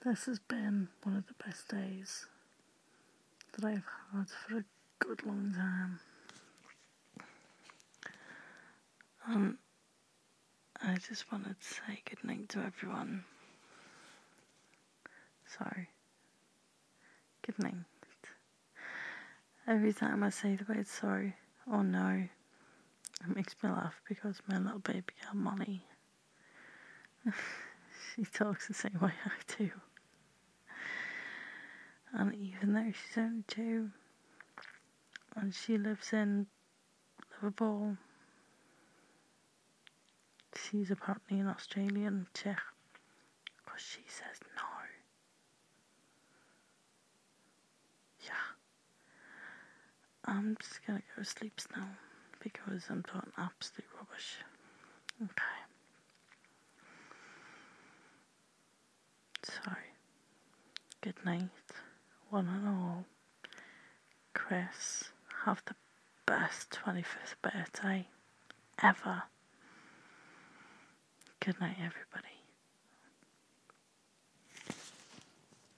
This has been one of the best days that I've had for a good long time. I just wanted to say good night to everyone. Sorry. Good night. Every time I say the word sorry or no, it makes me laugh because my little baby girl Molly, she talks the same way I do. And even though she's only 2 and she lives in Liverpool, she's apparently an Australian chick because she says no. Yeah. I'm just gonna go to sleep now because I'm talking absolute rubbish. Okay. Sorry. Good night, one and all. Chris, have the best 25th birthday ever. Good night, everybody.